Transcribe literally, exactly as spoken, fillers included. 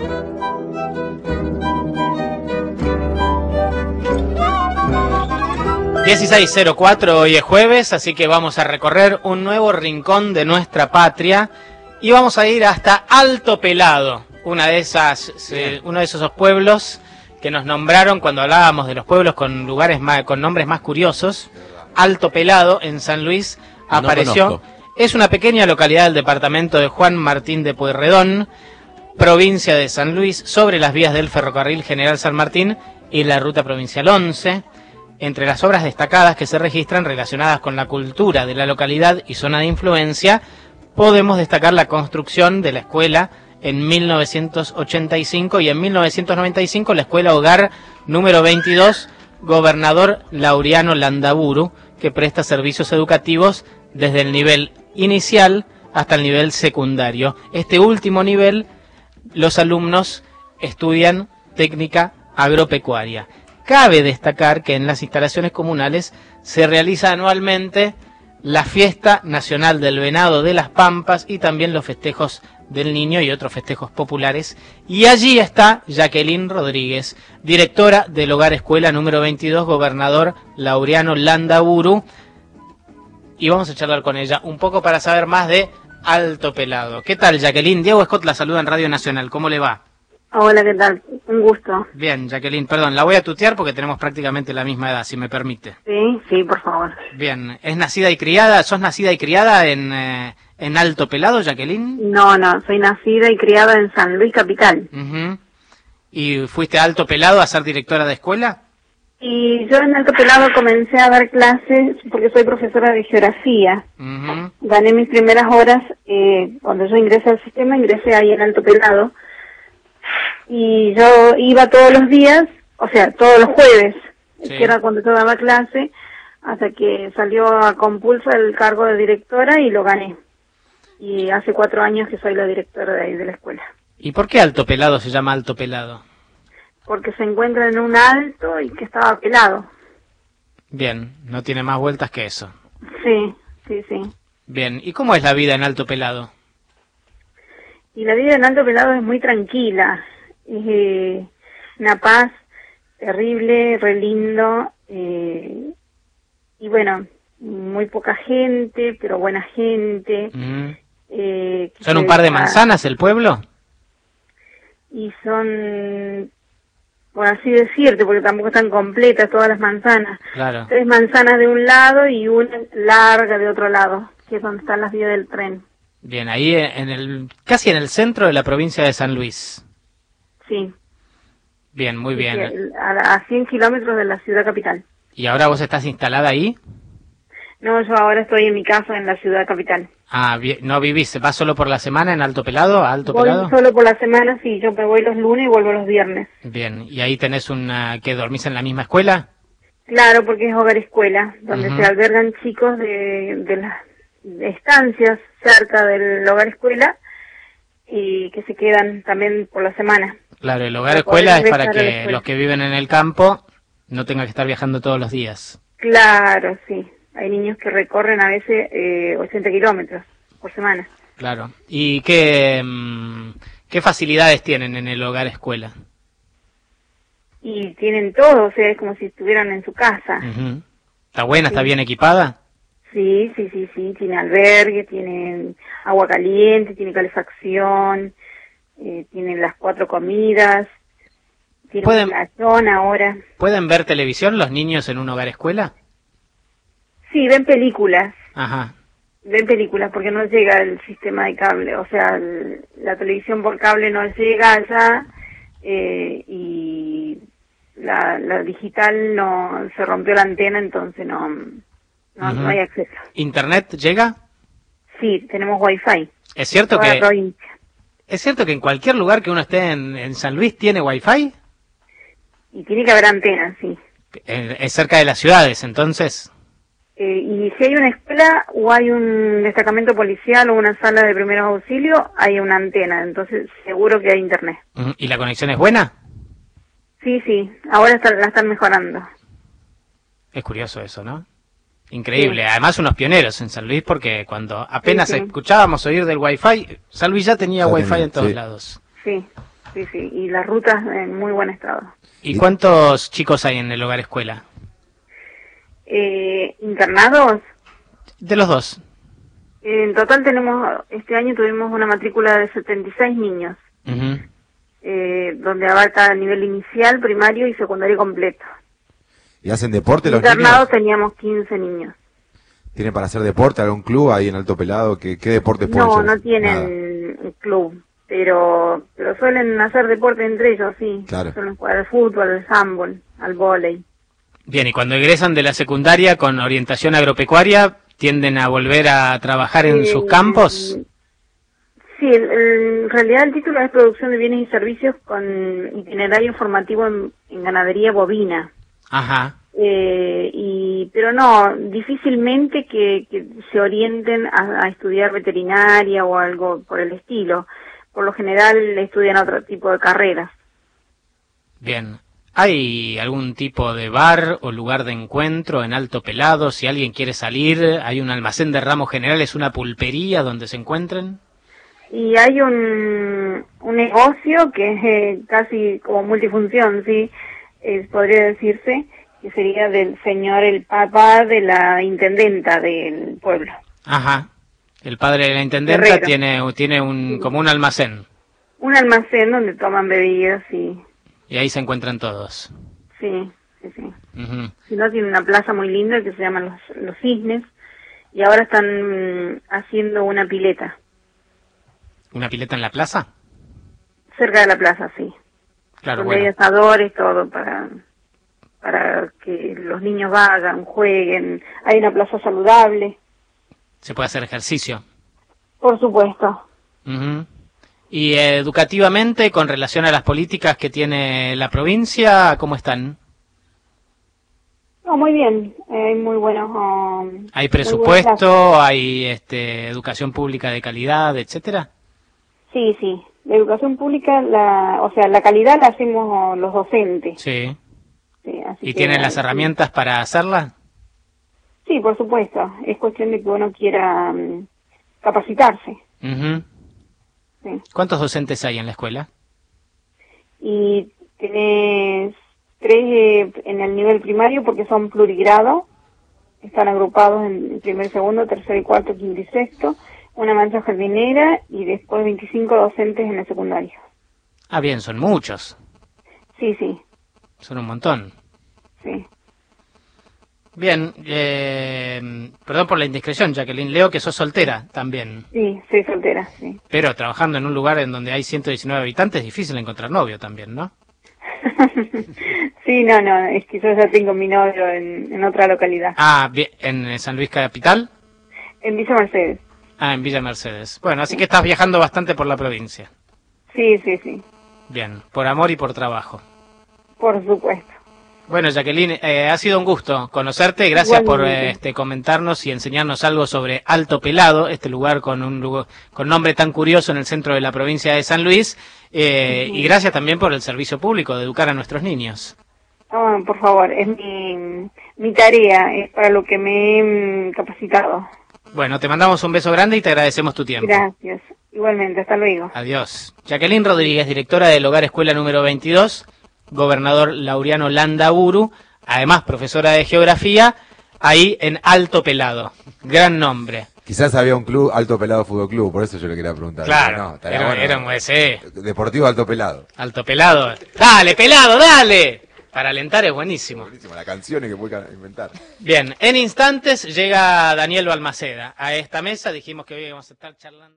dieciséis cero cuatro, hoy es jueves, así que vamos a recorrer un nuevo rincón de nuestra patria y vamos a ir hasta Alto Pelado, una de esas, eh, uno de esos pueblos que nos nombraron cuando hablábamos de los pueblos con lugares más, con nombres más curiosos. Alto Pelado en San Luis apareció. No es una pequeña localidad del departamento de Juan Martín de Pueyrredón, provincia de San Luis, sobre las vías del ferrocarril General San Martín y la ruta provincial once. Entre las obras destacadas que se registran relacionadas con la cultura de la localidad y zona de influencia, podemos destacar la construcción de la escuela en mil novecientos ochenta y cinco y en mil novecientos noventa y cinco la escuela hogar número veintidós, Gobernador Laureano Landaburu, que presta servicios educativos desde el nivel inicial hasta el nivel secundario. Este último nivel, los alumnos estudian técnica agropecuaria. Cabe destacar que en las instalaciones comunales se realiza anualmente la Fiesta Nacional del Venado de las Pampas y también los festejos del Niño y otros festejos populares. Y allí está Jacqueline Rodríguez, directora del Hogar Escuela número veintidós, Gobernador Laureano Landaburu. Y vamos a charlar con ella un poco para saber más de Alto Pelado. ¿Qué tal, Jacqueline? Diego Scott la saluda en Radio Nacional. ¿Cómo le va? Hola, ¿qué tal? Un gusto. Bien, Jacqueline, perdón, la voy a tutear porque tenemos prácticamente la misma edad, si me permite. Sí, sí, por favor. Bien, ¿es nacida y criada? ¿Sos nacida y criada en, eh, en Alto Pelado, Jacqueline? No, no, soy nacida y criada en San Luis Capital. Uh-huh. ¿Y fuiste a Alto Pelado a ser directora de escuela? Y yo en Alto Pelado comencé a dar clases porque soy profesora de geografía. Uh-huh. Gané mis primeras horas, eh, cuando yo ingresé al sistema, ingresé ahí en Alto Pelado. Y yo iba todos los días, o sea, todos los jueves, sí, que era cuando yo daba clase, hasta que salió a compulsa el cargo de directora y lo gané. Y hace cuatro años que soy la directora de ahí de la escuela. ¿Y por qué Alto Pelado se llama Alto Pelado? Porque se encuentra en un alto y que estaba pelado. Bien, no tiene más vueltas que eso. Sí, sí, sí. Bien, ¿y cómo es la vida en Alto Pelado? Y la vida en Alto Pelado es muy tranquila. Es eh, una paz terrible, re lindo, eh, y bueno, muy poca gente, pero buena gente. Mm. Eh, ¿Son un par de manzanas el pueblo? Y son, por así decirte, porque tampoco están completas todas las manzanas. Claro. Tres manzanas de un lado y una larga de otro lado, que es donde están las vías del tren. Bien, ahí en el, casi en el centro de la provincia de San Luis. Sí. Bien, muy bien. A, a cien kilómetros de la ciudad capital. ¿Y ahora vos estás instalada ahí? No, yo ahora estoy en mi casa en la ciudad capital. Ah, bien, ¿no vivís? ¿Vas solo por la semana en Alto Pelado? ¿A Alto voy Pelado? Solo por la semana, sí. Yo me voy los lunes y vuelvo los viernes. Bien, ¿y ahí tenés una... que dormís en la misma escuela? Claro, porque es hogar escuela, donde Uh-huh. se albergan chicos de, de las estancias cerca del hogar escuela y que se quedan también por la semana. Claro, el hogar Para escuela poder es para regresar a la que escuela. los que viven en el campo no tengan que estar viajando todos los días. Claro, sí. Hay niños que recorren a veces eh, ochenta kilómetros por semana. Claro. ¿Y qué, mm, qué facilidades tienen en el hogar escuela? Y tienen todo, o sea, es como si estuvieran en su casa. Uh-huh. ¿Está buena? ¿Está Sí. bien equipada? Sí, sí, sí, sí. Tiene albergue, tiene agua caliente, tiene calefacción, eh, tiene las cuatro comidas, tiene ¿Pueden- un playón ahora. ¿Pueden ver televisión los niños en un hogar escuela? Sí, ven películas. Ajá. Ven películas porque no llega el sistema de cable, o sea, el- la televisión por cable no llega allá eh, y la, la digital no se rompió la antena, entonces no no, Ujú. no hay acceso. ¿Internet llega? Sí, tenemos wifi. ¿Es cierto Toda la que provincia. es cierto que en cualquier lugar que uno esté en, en San Luis tiene wifi? Y tiene que haber antenas, sí. Eh, Es cerca de las ciudades, entonces. Eh, y si hay una escuela o hay un destacamento policial o una sala de primeros auxilios, hay una antena, entonces seguro que hay internet. Ujú. ¿Y la conexión es buena? Sí, sí, ahora está- la están mejorando. Es curioso eso, ¿no? Increíble. Sí. Además, unos pioneros en San Luis, porque cuando apenas sí, sí. escuchábamos oír del Wi-Fi, San Luis ya tenía Ya Wi-Fi tenía, en todos sí. lados. Sí. sí, sí, y las rutas en muy buen estado. ¿Y cuántos chicos hay en el hogar escuela? Eh, ¿Internados? De los dos. En total tenemos, este año tuvimos una matrícula de setenta y seis niños, Uh-huh. eh, donde abarca a nivel inicial, primario y secundario completo. ¿Y hacen deporte los Internados niños? teníamos quince niños. ¿Tienen para hacer deporte algún club ahí en Alto Pelado? ¿Qué, qué deportes pueden No, hacer? no tienen un club, pero pero suelen hacer deporte entre ellos, sí. Claro. Suelen jugar al fútbol, al handball, al vóley. Bien, y cuando egresan de la secundaria con orientación agropecuaria, ¿tienden a volver a trabajar en Eh, sus campos? Sí, el- el- en realidad el título es Producción de Bienes y Servicios con itinerario informativo en, en ganadería bovina. Ajá. Eh, y pero no, difícilmente que, que se orienten a, a estudiar veterinaria o algo por el estilo. Por lo general estudian otro tipo de carreras. Bien. ¿Hay algún tipo de bar o lugar de encuentro en Alto Pelado? Si alguien quiere salir, ¿hay un almacén de ramos generales, una pulpería donde se encuentren? Y hay un, un negocio que es eh, casi como multifunción, sí, eh, podría decirse, que sería del señor, el papá de la intendenta del pueblo. Ajá. El padre de la intendenta Guerrero. tiene tiene un como un almacén Un almacén donde toman bebidas y y ahí se encuentran todos. sí, sí, sí. Ujú. Si no, tiene una plaza muy linda que se llama Los, Los Cisnes y ahora están mm, haciendo una pileta ¿Una pileta en la plaza? cerca de la plaza, sí. Claro, Donde hay bueno. asadores, todo para para que los niños vayan, jueguen. Hay una plaza saludable, Se puede hacer ejercicio. por supuesto. Ujú. Y eh, educativamente, con relación a las políticas que tiene la provincia, ¿cómo están? No, muy bien, hay muy buenos... um, ¿Hay muy buenas presupuesto? ¿Hay este, educación pública de calidad, etcétera? clases. Sí, sí. La educación pública, la, o sea, la calidad la hacemos los docentes. Sí. Sí, así ¿Y que, tienen las sí. herramientas para hacerla? Sí, por supuesto. Es cuestión de que uno quiera um, capacitarse. Ujú. Sí. ¿Cuántos docentes hay en la escuela? Y tenés tres eh, en el nivel primario porque son plurigrado. Están agrupados en primer, segundo, tercero y cuarto, quinto y sexto. Una mancha jardinera y después veinticinco docentes en el secundario. Ah, bien, son muchos. Sí, sí, Son un montón. sí. Bien, eh, perdón por la indiscreción, Jacqueline. Leo que sos soltera también. Sí, soy soltera, sí. Pero trabajando en un lugar en donde hay ciento diecinueve habitantes, es difícil encontrar novio también, ¿no? Sí, no, no, es que yo ya tengo mi novio en, en otra localidad. Ah, bien, ¿en San Luis Capital? En Villa Mercedes. Ah, en Villa Mercedes. Bueno, así que estás viajando bastante por la provincia. Sí, sí, sí, Bien, por amor y por trabajo. por supuesto. Bueno, Jacqueline, eh, ha sido un gusto conocerte. Gracias por Igualmente. eh, este, comentarnos y enseñarnos algo sobre Alto Pelado, este lugar con un lugar, con nombre tan curioso en el centro de la provincia de San Luis. Eh, Ujú. Y gracias también por el servicio público de educar a nuestros niños. Ah, por favor, es mi, mi tarea, es para lo que me he mm, capacitado. Bueno, te mandamos un beso grande y te agradecemos tu tiempo. Gracias. Igualmente, hasta luego. Adiós. Jacqueline Rodríguez, directora del Hogar Escuela número veintidós, gobernador Laureano Landaburu, además profesora de geografía, ahí en Alto Pelado. Gran nombre. Quizás había un club, Alto Pelado Fútbol Club, por eso yo le quería preguntar. Claro, No, estaría era, bueno. era un ese, Deportivo Alto Pelado. Alto Pelado. Dale, pelado, dale. Para alentar es buenísimo. Buenísimo, las canciones que puede inventar. Bien, en instantes llega Daniel Balmaceda a esta mesa. Dijimos que hoy íbamos a estar charlando.